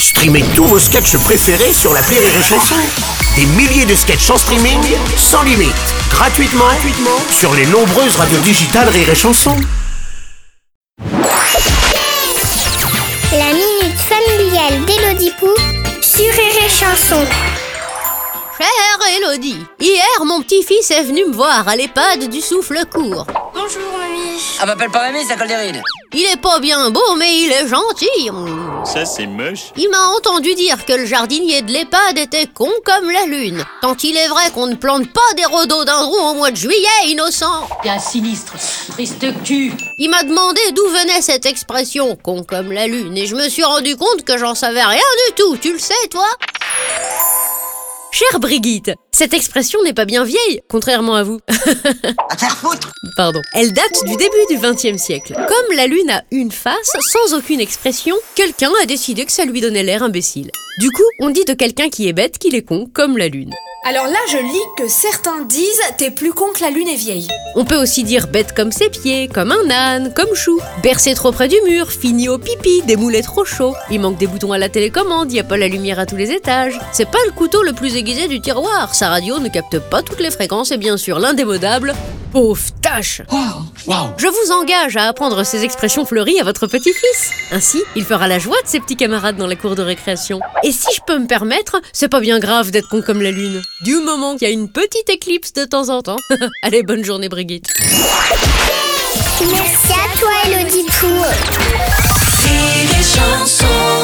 Streamez tous vos sketchs préférés sur l'appli Rire et Chanson. Des milliers de sketchs en streaming, sans limite, gratuitement sur les nombreuses radios digitales Rire et Chanson. La minute familiale d'Élodie Pou sur Rire et Chanson. Chère Élodie, hier mon petit-fils est venu me voir à l'EHPAD du Souffle Court. Bonjour mamie. Ah, m'appelle pas mamie, ça colle des rides. Il est pas bien beau, mais il est gentil. Ça, c'est moche. Il m'a entendu dire que le jardinier de l'EHPAD était con comme la lune. Tant il est vrai qu'on ne plante pas des rhododendrons au mois de juillet, innocent. Bien sinistre, triste cul. Il m'a demandé d'où venait cette expression, con comme la lune, et je me suis rendu compte que j'en savais rien du tout. Tu le sais, toi ? Chère Brigitte, cette expression n'est pas bien vieille, contrairement à vous. À te faire foutre. Pardon. Elle date du début du XXe siècle. Comme la lune a une face, sans aucune expression, quelqu'un a décidé que ça lui donnait l'air imbécile. Du coup, on dit de quelqu'un qui est bête qu'il est con, comme la lune. Alors là, je lis que certains disent « t'es plus con que la lune est vieille ». On peut aussi dire bête comme ses pieds, comme un âne, comme Chou. Bercé trop près du mur, fini au pipi, démoulé trop chaud. Il manque des boutons à la télécommande, y a pas la lumière à tous les étages. C'est pas le couteau le plus aiguisé du tiroir. Sa radio ne capte pas toutes les fréquences et bien sûr l'indémodable pauvre tâche. Je vous engage à apprendre ces expressions fleuries à votre petit-fils. Ainsi, il fera la joie de ses petits camarades dans la cour de récréation. Et si je peux me permettre, c'est pas bien grave d'être con comme la lune. Du moment qu'il y a une petite éclipse de temps en temps. Allez, bonne journée Brigitte. Merci à toi Élodie Pou. Rire et Chanson.